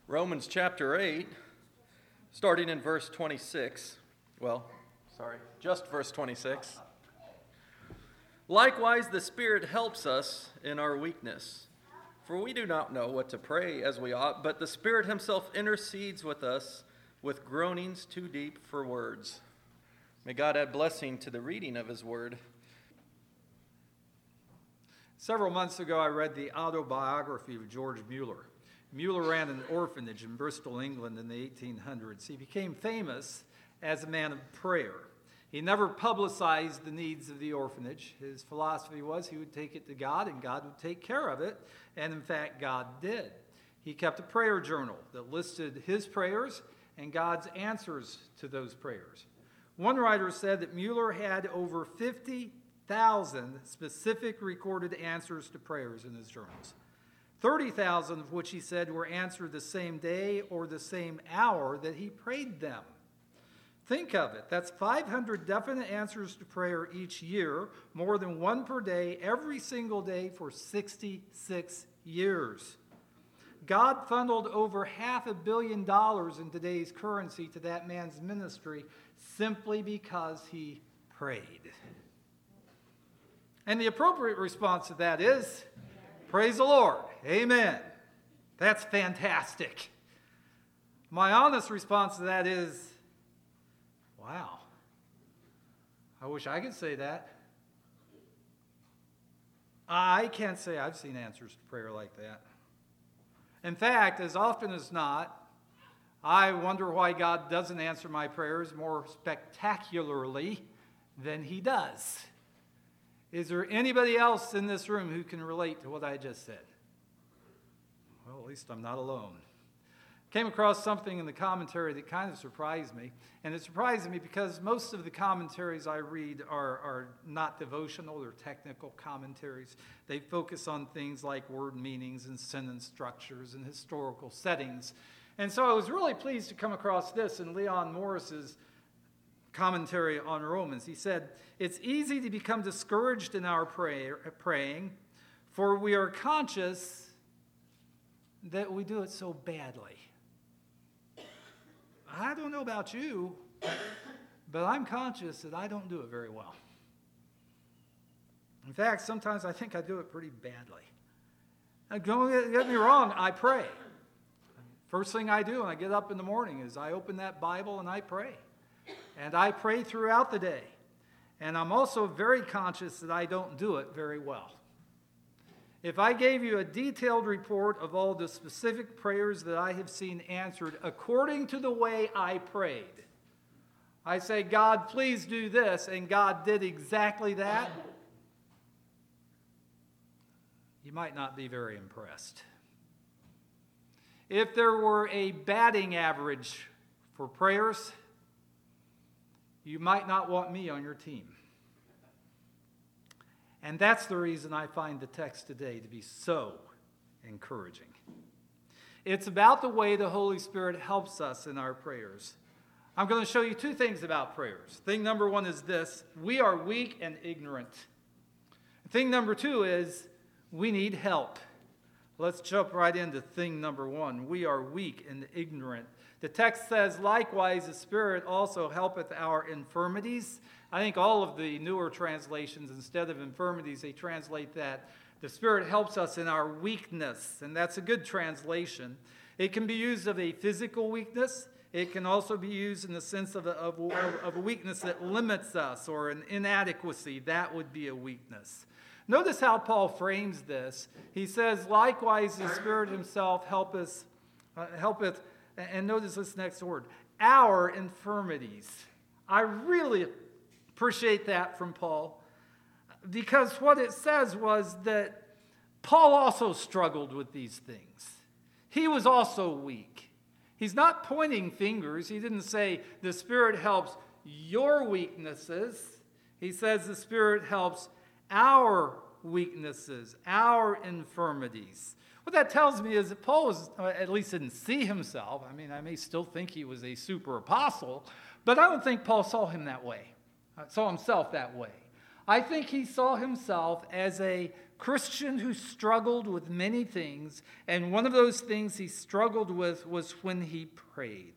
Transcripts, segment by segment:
Romans chapter 8, starting in verse 26. Just verse 26. Likewise, the Spirit helps us in our weakness. For we do not know what to pray as we ought, but the Spirit himself intercedes with us with groanings too deep for words. May God add blessing to the reading of his word. Several months ago, I read the autobiography of George Mueller. Mueller ran an orphanage in Bristol, England in the 1800s. He became famous as a man of prayer. He never publicized the needs of the orphanage. His philosophy was he would take it to God and God would take care of it. And in fact, God did. He kept a prayer journal that listed his prayers and God's answers to those prayers. One writer said that Mueller had over 50,000 specific recorded answers to prayers in his journals. 30,000 of which he said were answered the same day or the same hour that he prayed them. Think of it. That's 500 definite answers to prayer each year, more than one per day, every single day for 66 years. God funneled over $500 million in today's currency to that man's ministry simply because he prayed. And the appropriate response to that is, praise the Lord. Amen. That's fantastic. My honest response to that is, wow. I wish I could say that. I can't say I've seen answers to prayer like that. In fact, as often as not, I wonder why God doesn't answer my prayers more spectacularly than he does. Is there anybody else in this room who can relate to what I just said? Well, at least I'm not alone. Came across something in the commentary that kind of surprised me. And it surprised me because most of the commentaries I read are not devotional or technical commentaries. They focus on things like word meanings and sentence structures and historical settings. And so I was really pleased to come across this in Leon Morris's commentary on Romans. He said, "It's easy to become discouraged in our praying, for we are conscious that we do it so badly." I don't know about you, but I'm conscious that I don't do it very well. In fact, sometimes I think I do it pretty badly. Now, don't get me wrong, I pray. First thing I do when I get up in the morning is I open that Bible and I pray. And I pray throughout the day. And I'm also very conscious that I don't do it very well. If I gave you a detailed report of all the specific prayers that I have seen answered according to the way I prayed, I say, God, please do this, and God did exactly that, you might not be very impressed. If there were a batting average for prayers, you might not want me on your team. And that's the reason I find the text today to be so encouraging. It's about the way the Holy Spirit helps us in our prayers. I'm going to show you two things about prayers. Thing number one is this: we are weak and ignorant. Thing number two is we need help. Let's jump right into thing number one. We are weak and ignorant. The text says, likewise, the Spirit also helpeth our infirmities. I think all of the newer translations, instead of infirmities, they translate that the Spirit helps us in our weakness, and that's a good translation. It can be used of a physical weakness. It can also be used in the sense of a weakness that limits us, or an inadequacy. That would be a weakness. Notice how Paul frames this. He says, likewise, the Spirit himself helpeth, and notice this next word, our infirmities. I really appreciate that from Paul, because what it says was that Paul also struggled with these things. He was also weak. He's not pointing fingers. He didn't say the Spirit helps your weaknesses. He says the Spirit helps our weaknesses, our infirmities. What that tells me is that Paul was, at least didn't see himself. I mean, I may still think he was a super apostle, but I don't think Paul saw himself that way. I think he saw himself as a Christian who struggled with many things, and one of those things he struggled with was when he prayed.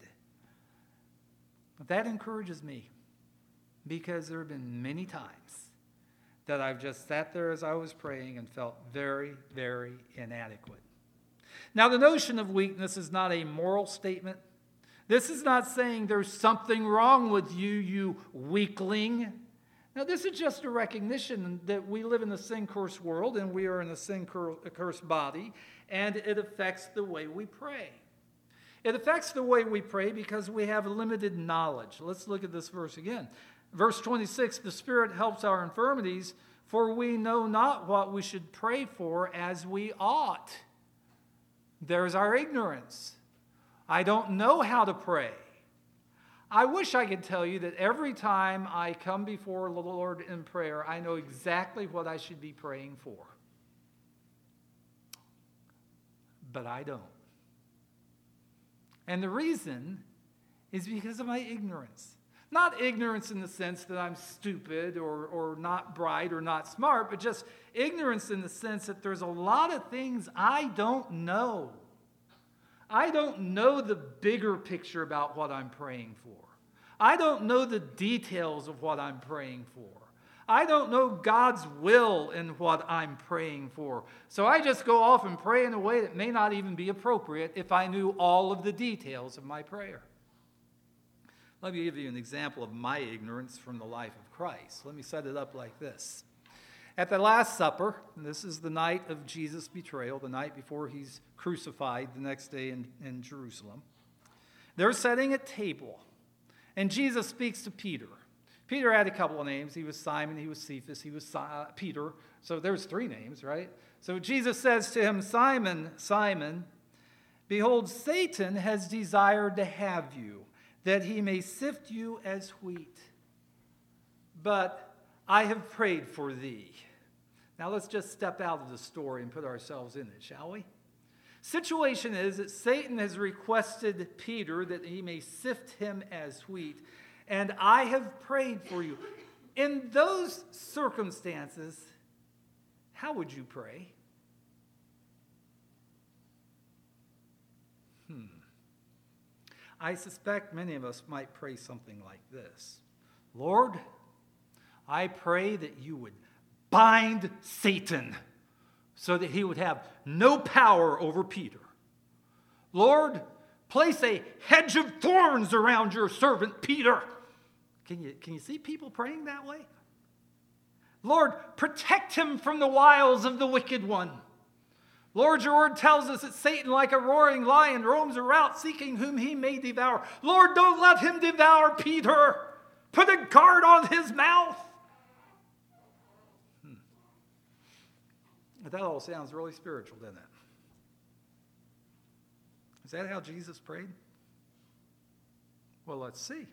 That encourages me, because there have been many times that I've just sat there as I was praying and felt very, very inadequate. Now, the notion of weakness is not a moral statement. This is not saying there's something wrong with you, you weakling. Now, this is just a recognition that we live in a sin-cursed world and we are in a sin-cursed body, and it affects the way we pray. It affects the way we pray because we have limited knowledge. Let's look at this verse again. Verse 26, the Spirit helps our infirmities, for we know not what we should pray for as we ought. There's our ignorance. I don't know how to pray. I wish I could tell you that every time I come before the Lord in prayer, I know exactly what I should be praying for. But I don't. And the reason is because of my ignorance. Not ignorance in the sense that I'm stupid or not bright or not smart, but just ignorance in the sense that there's a lot of things I don't know. I don't know the bigger picture about what I'm praying for. I don't know the details of what I'm praying for. I don't know God's will in what I'm praying for. So I just go off and pray in a way that may not even be appropriate if I knew all of the details of my prayer. Let me give you an example of my ignorance from the life of Christ. Let me set it up like this. At the Last Supper, and this is the night of Jesus' betrayal, the night before he's crucified the next day in Jerusalem, they're sitting at table, and Jesus speaks to Peter. Peter had a couple of names. He was Simon, he was Cephas, he was Peter. So there's three names, right? So Jesus says to him, Simon, Simon, behold, Satan has desired to have you, that he may sift you as wheat. But I have prayed for thee. Now let's just step out of the story and put ourselves in it, shall we? Situation is that Satan has requested Peter that he may sift him as wheat, and I have prayed for you. In those circumstances, how would you pray? I suspect many of us might pray something like this. Lord, I pray that you would bind Satan so that he would have no power over Peter. Lord, place a hedge of thorns around your servant Peter. Can you see people praying that way? Lord, protect him from the wiles of the wicked one. Lord, your word tells us that Satan, like a roaring lion, roams around seeking whom he may devour. Lord, don't let him devour Peter. Put a guard on his mouth. That all sounds really spiritual, doesn't it? Is that how Jesus prayed? Well, let's see.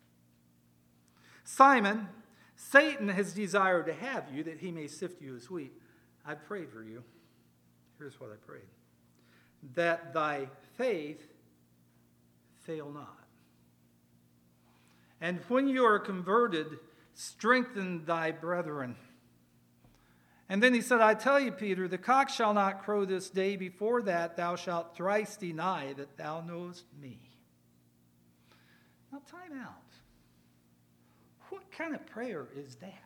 Simon, Satan has desired to have you that he may sift you as wheat. I prayed for you. Here's what I prayed. That thy faith fail not. And when you are converted, strengthen thy brethren. And then he said, I tell you, Peter, the cock shall not crow this day. Before that thou shalt thrice deny that thou knowest me. Now, time out. What kind of prayer is that?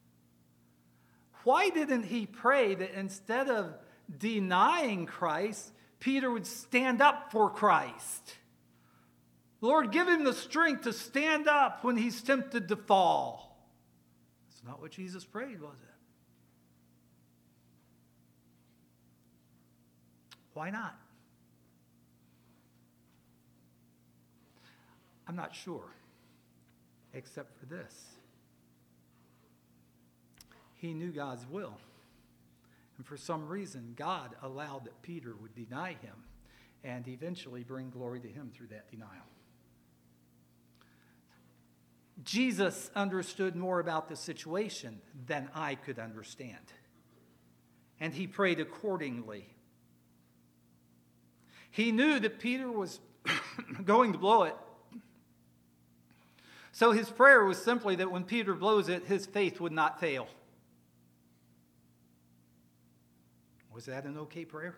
Why didn't he pray that instead of denying Christ, Peter would stand up for Christ? Lord, give him the strength to stand up when he's tempted to fall. That's not what Jesus prayed, was it? Why not? I'm not sure, except for this. He knew God's will. And for some reason, God allowed that Peter would deny him and eventually bring glory to him through that denial. Jesus understood more about the situation than I could understand. And he prayed accordingly. He knew that Peter was going to blow it. So his prayer was simply that when Peter blows it, his faith would not fail. Was that an okay prayer?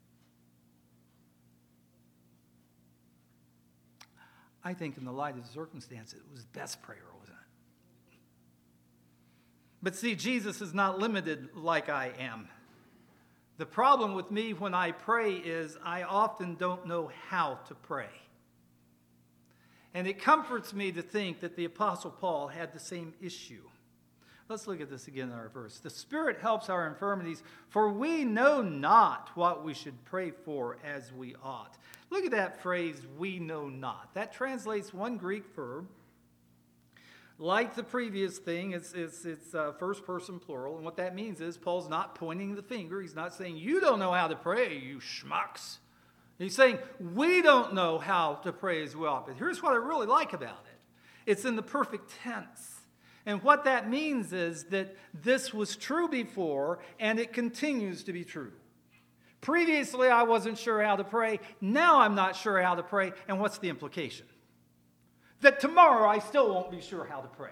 I think in the light of the circumstance, it was the best prayer, wasn't it? But see, Jesus is not limited like I am. The problem with me when I pray is I often don't know how to pray. And it comforts me to think that the Apostle Paul had the same issue. Let's look at this again in our verse. The Spirit helps our infirmities, for we know not what we should pray for as we ought. Look at that phrase, we know not. That translates one Greek verb. Like the previous thing, it's first person plural. And what that means is Paul's not pointing the finger. He's not saying, you don't know how to pray, you schmucks. He's saying, we don't know how to pray as we ought. But here's what I really like about it. It's in the perfect tense. And what that means is that this was true before, and it continues to be true. Previously, I wasn't sure how to pray. Now I'm not sure how to pray. And what's the implication? That tomorrow I still won't be sure how to pray.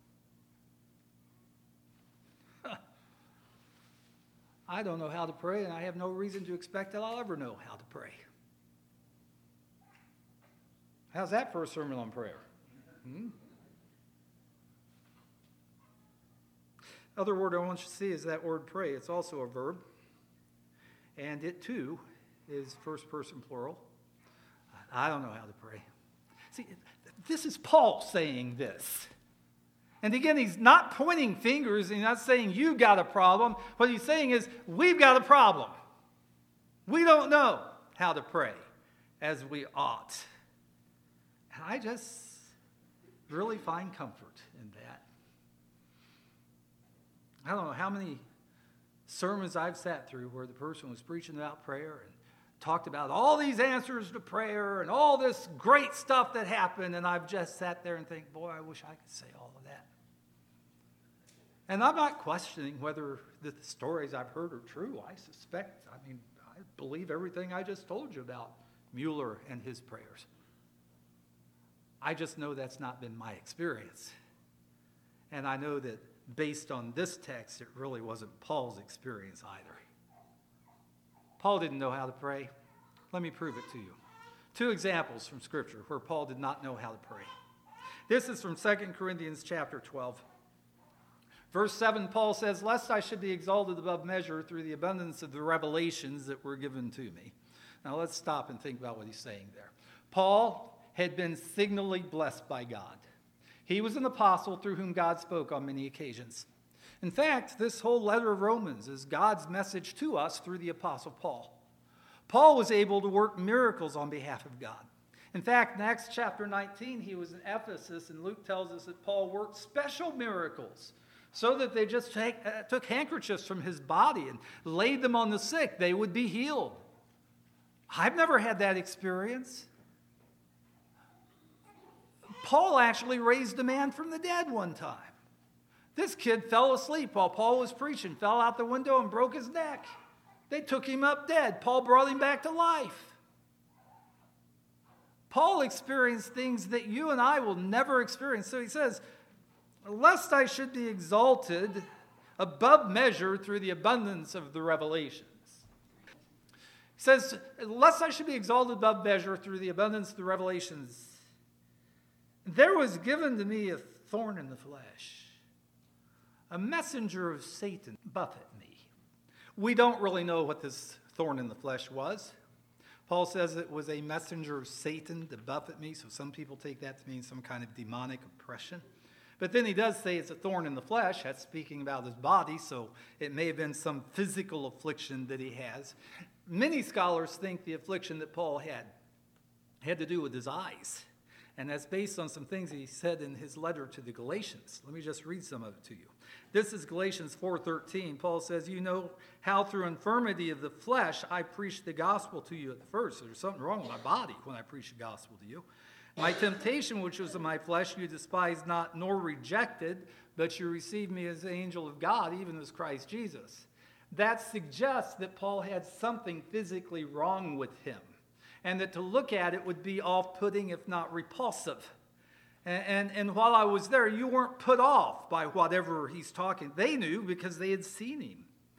I don't know how to pray, and I have no reason to expect that I'll ever know how to pray. How's that for a sermon on prayer? Other word I want you to see is that word pray. It's also a verb. And it too is first person plural. I don't know how to pray. See, this is Paul saying this. And again, he's not pointing fingers. He's not saying you got a problem. What he's saying is we've got a problem. We don't know how to pray as we ought. And I just really find comfort in that. I don't know how many sermons I've sat through where the person was preaching about prayer and talked about all these answers to prayer and all this great stuff that happened, and I've just sat there and think, boy, I wish I could say all of that. And I'm not questioning whether the stories I've heard are true. I believe everything I just told you about Mueller and his prayers. I just know that's not been my experience. And I know that based on this text, it really wasn't Paul's experience either. Paul didn't know how to pray. Let me prove it to you. 2 examples from Scripture where Paul did not know how to pray. This is from 2 Corinthians chapter 12. Verse 7, Paul says, lest I should be exalted above measure through the abundance of the revelations that were given to me. Now let's stop and think about what he's saying there. Paul had been signally blessed by God. He was an apostle through whom God spoke on many occasions. In fact, this whole letter of Romans is God's message to us through the apostle Paul. Paul was able to work miracles on behalf of God. In fact, in Acts chapter 19, he was in Ephesus, and Luke tells us that Paul worked special miracles so that they just took handkerchiefs from his body and laid them on the sick. They would be healed. I've never had that experience. Paul actually raised a man from the dead one time. This kid fell asleep while Paul was preaching, fell out the window and broke his neck. They took him up dead. Paul brought him back to life. Paul experienced things that you and I will never experience. So he says, lest I should be exalted above measure through the abundance of the revelations. He says, lest I should be exalted above measure through the abundance of the revelations. There was given to me a thorn in the flesh, a messenger of Satan buffet me. We don't really know what this thorn in the flesh was. Paul says it was a messenger of Satan to buffet me, so some people take that to mean some kind of demonic oppression. But then he does say it's a thorn in the flesh. That's speaking about his body, so it may have been some physical affliction that he has. Many scholars think the affliction that Paul had to do with his eyes. And that's based on some things he said in his letter to the Galatians. Let me just read some of it to you. This is Galatians 4:13. Paul says, you know how through infirmity of the flesh I preached the gospel to you at the first. So there's something wrong with my body when I preach the gospel to you. My temptation, which was in my flesh, you despised not nor rejected, but you received me as an angel of God, even as Christ Jesus. That suggests that Paul had something physically wrong with him, and that to look at it would be off-putting, if not repulsive. And while I was there, you weren't put off by whatever he's talking. They knew because they had seen him.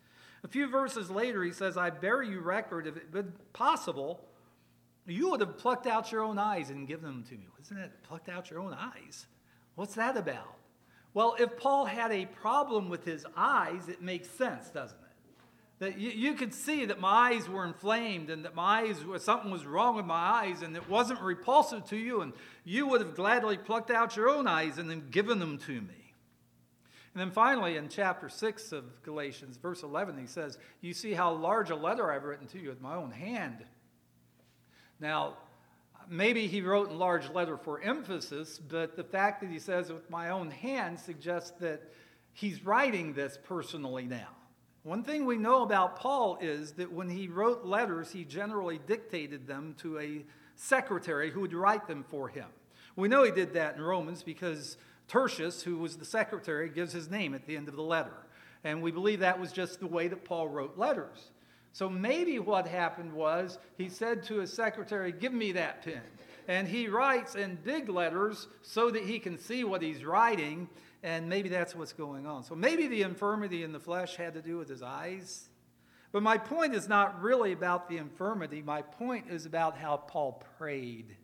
A few verses later, he says, I bear you record, if it been possible, you would have plucked out your own eyes and given them to me. Isn't it plucked out your own eyes? What's that about? Well, if Paul had a problem with his eyes, it makes sense, doesn't it? That you could see that my eyes were inflamed and that something was wrong with my eyes and it wasn't repulsive to you, and you would have gladly plucked out your own eyes and then given them to me. And then finally, in chapter 6 of Galatians, verse 11, he says, you see how large a letter I've written to you with my own hand. Now, maybe he wrote in large letter for emphasis, but the fact that he says with my own hand suggests that he's writing this personally now. One thing we know about Paul is that when he wrote letters, he generally dictated them to a secretary who would write them for him. We know he did that in Romans because Tertius, who was the secretary, gives his name at the end of the letter. And we believe that was just the way that Paul wrote letters. So maybe what happened was he said to his secretary, give me that pen. And he writes in big letters so that he can see what he's writing, and maybe that's what's going on. So maybe the infirmity in the flesh had to do with his eyes. But my point is not really about the infirmity. My point is about how Paul prayed.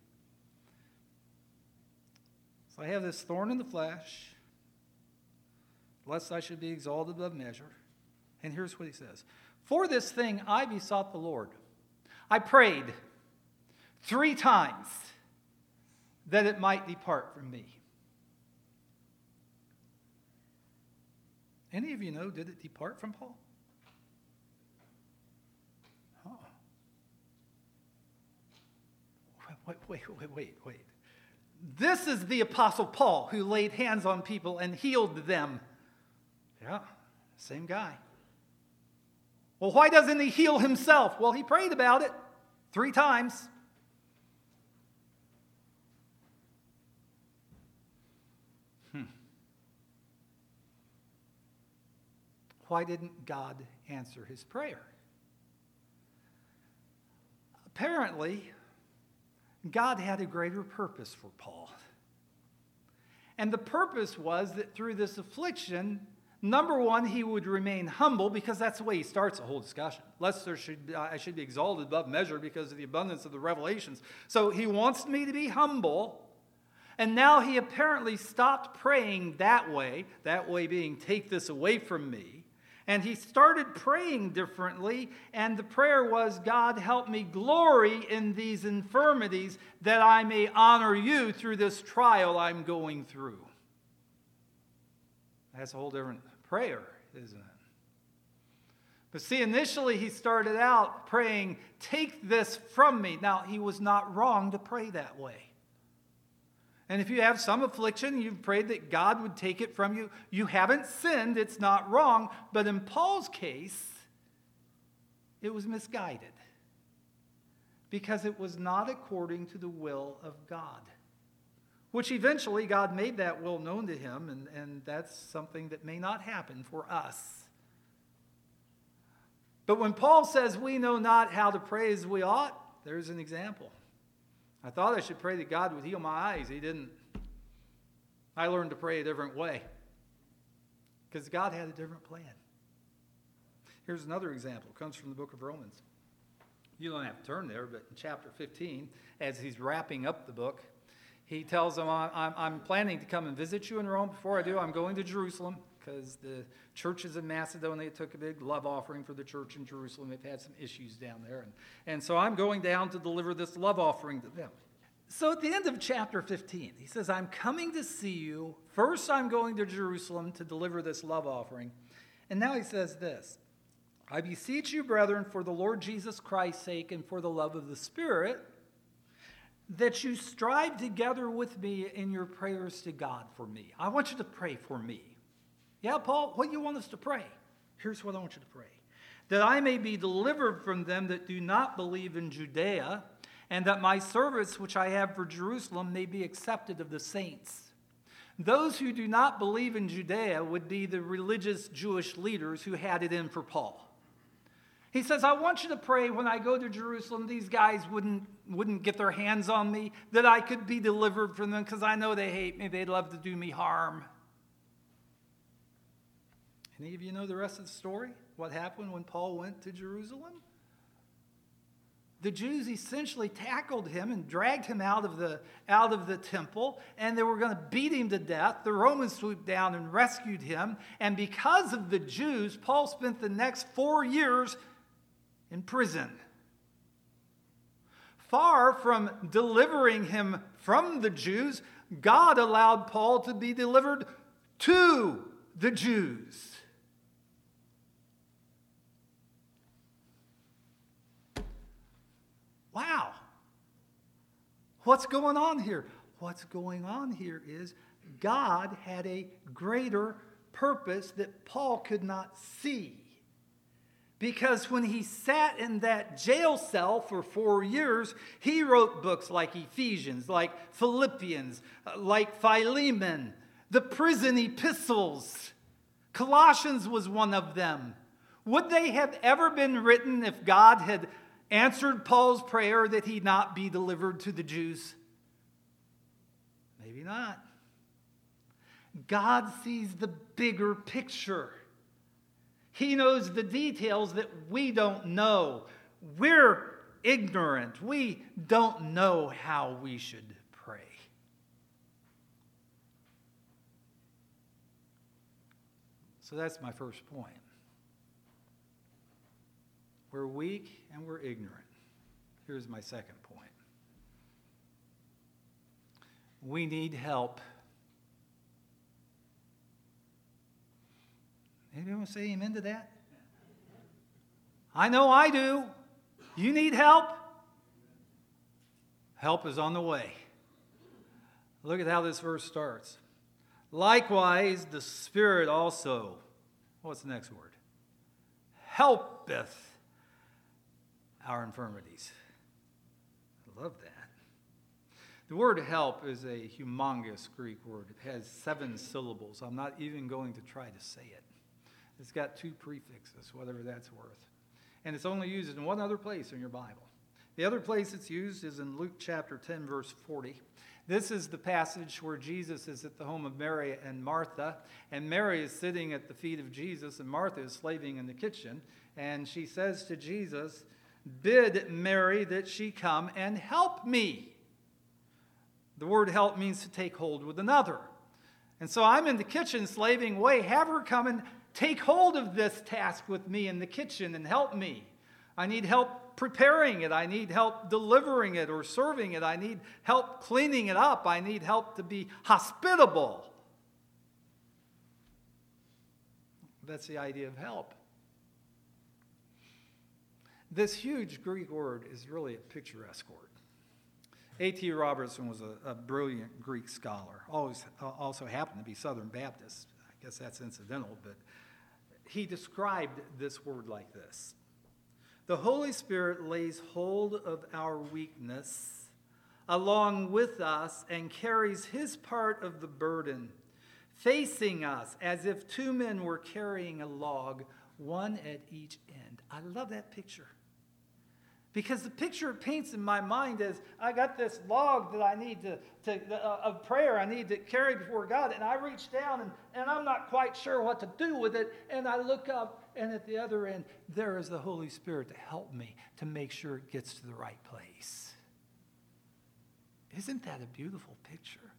So I have this thorn in the flesh, lest I should be exalted above measure. And here's what he says. For this thing I besought the Lord. I prayed 3 times that it might depart from me. Any of you know, did it depart from Paul? Oh. Wait. This is the Apostle Paul who laid hands on people and healed them. Yeah, same guy. Well, why doesn't he heal himself? Well, he prayed about it 3 times. Why didn't God answer his prayer? Apparently, God had a greater purpose for Paul. And the purpose was that through this affliction, number one, he would remain humble, because that's the way he starts the whole discussion. Lest I should be exalted above measure because of the abundance of the revelations. So he wants me to be humble. And now he apparently stopped praying that way being, take this away from me. And he started praying differently, and the prayer was, God, help me glory in these infirmities that I may honor you through this trial I'm going through. That's a whole different prayer, isn't it? But see, initially he started out praying, take this from me. Now, he was not wrong to pray that way. And if you have some affliction, you've prayed that God would take it from you. You haven't sinned, it's not wrong. But in Paul's case, it was misguided, because it was not according to the will of God, which eventually God made that will known to him, and that's something that may not happen for us. But when Paul says we know not how to pray as we ought, there's an example. I thought I should pray that God would heal my eyes. He didn't. I learned to pray a different way, because God had a different plan. Here's another example. It comes from the book of Romans. You don't have to turn there, but in chapter 15, as he's wrapping up the book, he tells them, I'm planning to come and visit you in Rome. Before I do, I'm going to Jerusalem, because the churches in Macedonia took a big love offering for the church in Jerusalem. They've had some issues down there. And so I'm going down to deliver this love offering to them. So at the end of chapter 15, he says, I'm coming to see you. First, I'm going to Jerusalem to deliver this love offering. And now he says this, I beseech you, brethren, for the Lord Jesus Christ's sake and for the love of the Spirit, that you strive together with me in your prayers to God for me. I want you to pray for me. Yeah, Paul, what do you want us to pray? Here's what I want you to pray. That I may be delivered from them that do not believe in Judea, and that my service which I have for Jerusalem may be accepted of the saints. Those who do not believe in Judea would be the religious Jewish leaders who had it in for Paul. He says, I want you to pray when I go to Jerusalem, these guys wouldn't get their hands on me, that I could be delivered from them, because I know they hate me. They'd love to do me harm. Any of you know the rest of the story? What happened when Paul went to Jerusalem? The Jews essentially tackled him and dragged him out of the temple, and they were going to beat him to death. The Romans swooped down and rescued him. And because of the Jews, Paul spent the next 4 years in prison. Far from delivering him from the Jews, God allowed Paul to be delivered to the Jews. Wow. What's going on here? What's going on here is God had a greater purpose that Paul could not see. Because when he sat in that jail cell for 4 years, he wrote books like Ephesians, like Philippians, like Philemon, the prison epistles. Colossians was one of them. Would they have ever been written if God had answered Paul's prayer that he not be delivered to the Jews? Maybe not. God sees the bigger picture. He knows the details that we don't know. We're ignorant. We don't know how we should pray. So that's my first point. We're weak and we're ignorant. Here's my second point. We need help. Anyone want to say amen to that? I know I do. You need help? Help is on the way. Look at how this verse starts. Likewise, the Spirit also, what's the next word? Helpeth our infirmities. I love that. The word help is a humongous Greek word. It has 7 syllables. I'm not even going to try to say it. It's got 2 prefixes, whatever that's worth. And it's only used in one other place in your Bible. The other place it's used is in Luke chapter 10, verse 40. This is the passage where Jesus is at the home of Mary and Martha. And Mary is sitting at the feet of Jesus, and Martha is slaving in the kitchen. And she says to Jesus, "Bid Mary that she come and help me." The word help means to take hold with another. And so I'm in the kitchen slaving away. Have her come and take hold of this task with me in the kitchen and help me. I need help preparing it. I need help delivering it or serving it. I need help cleaning it up. I need help to be hospitable. That's the idea of help. This huge Greek word is really a picturesque word. A.T. Robertson was a brilliant Greek scholar, also happened to be Southern Baptist. I guess that's incidental, but he described this word like this. The Holy Spirit lays hold of our weakness along with us and carries his part of the burden, facing us as if 2 men were carrying a log, one at each end. I love that picture. Because the picture it paints in my mind is, I got this log that I need of prayer I need to carry before God, and I reach down and I'm not quite sure what to do with it, and I look up, and at the other end, there is the Holy Spirit to help me to make sure it gets to the right place. Isn't that a beautiful picture?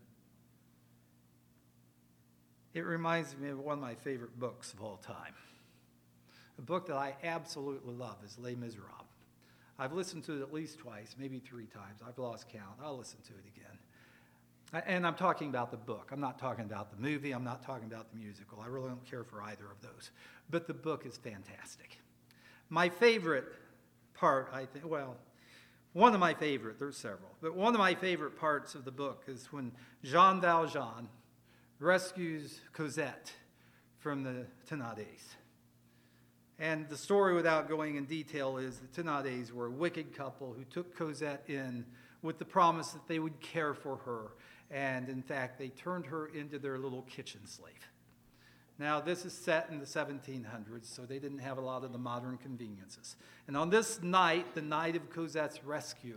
It reminds me of one of my favorite books of all time. A book that I absolutely love is Les Miserables. I've listened to it at least twice, maybe 3 times. I've lost count. I'll listen to it again. And I'm talking about the book. I'm not talking about the movie. I'm not talking about the musical. I really don't care for either of those. But the book is fantastic. My favorite part, I think, well, one of my favorite, there's several, but one of my favorite parts of the book is when Jean Valjean rescues Cosette from the Thénardiers. And the story, without going in detail, is the Thénardiers were a wicked couple who took Cosette in with the promise that they would care for her. And in fact, they turned her into their little kitchen slave. Now, this is set in the 1700s, so they didn't have a lot of the modern conveniences. And on this night, the night of Cosette's rescue,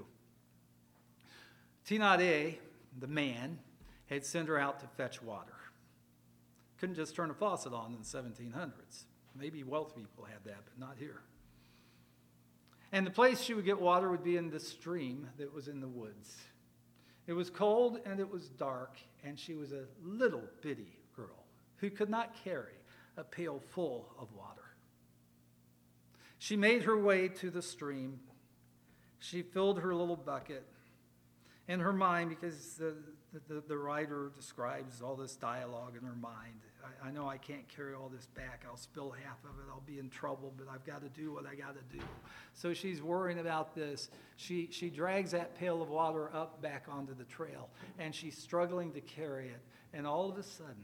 Thénardier, the man, had sent her out to fetch water. Couldn't just turn a faucet on in the 1700s. Maybe wealthy people had that, but not here. And the place she would get water would be in the stream that was in the woods. It was cold and it was dark, and she was a little bitty girl who could not carry a pail full of water. She made her way to the stream. She filled her little bucket. In her mind, because the writer describes all this dialogue in her mind. I know I can't carry all this back. I'll spill half of it. I'll be in trouble, but I've got to do what I got to do. So she's worrying about this. She drags that pail of water up back onto the trail, and she's struggling to carry it. And all of a sudden,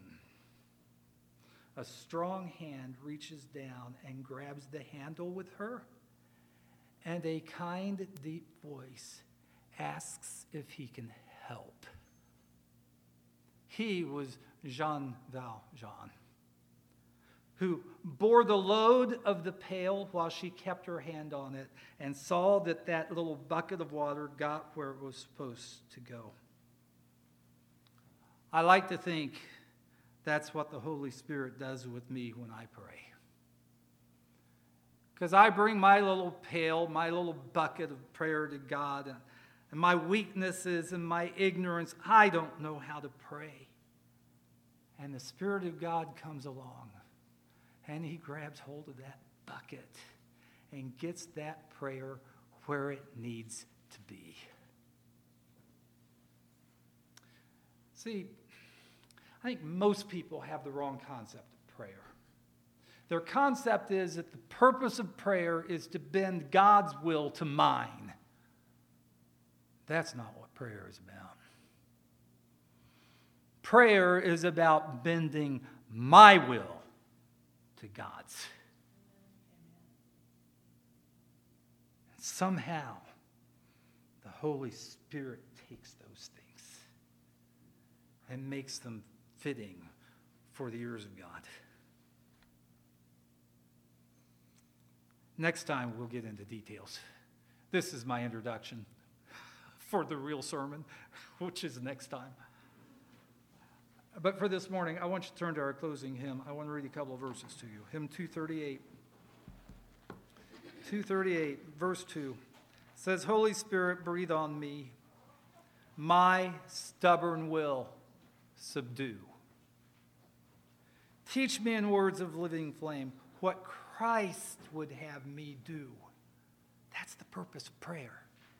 a strong hand reaches down and grabs the handle with her, and a kind, deep voice asks if he can help. He was Jean Valjean, who bore the load of the pail while she kept her hand on it and saw that that little bucket of water got where it was supposed to go. I like to think that's what the Holy Spirit does with me when I pray. Because I bring my little pail, my little bucket of prayer to God, and my weaknesses and my ignorance, I don't know how to pray. And the Spirit of God comes along, and he grabs hold of that bucket and gets that prayer where it needs to be. See, I think most people have the wrong concept of prayer. Their concept is that the purpose of prayer is to bend God's will to mine. That's not what prayer is about. Prayer is about bending my will to God's. And somehow, the Holy Spirit takes those things and makes them fitting for the ears of God. Next time, we'll get into details. This is my introduction for the real sermon, which is next time. But for this morning, I want you to turn to our closing hymn. I want to read a couple of verses to you. Hymn 238. 238, verse 2 says, Holy Spirit, breathe on me. My stubborn will subdue. Teach me in words of living flame what Christ would have me do. That's the purpose of prayer.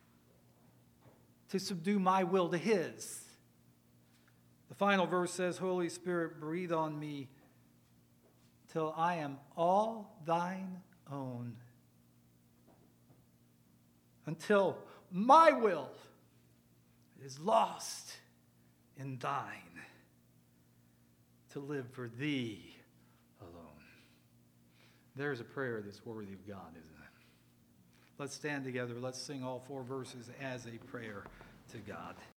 To subdue my will to his. The final verse says, Holy Spirit, breathe on me till I am all thine own. Until my will is lost in thine. To live for thee alone. There's a prayer that's worthy of God, isn't it? Let's stand together. Let's sing all four verses as a prayer to God.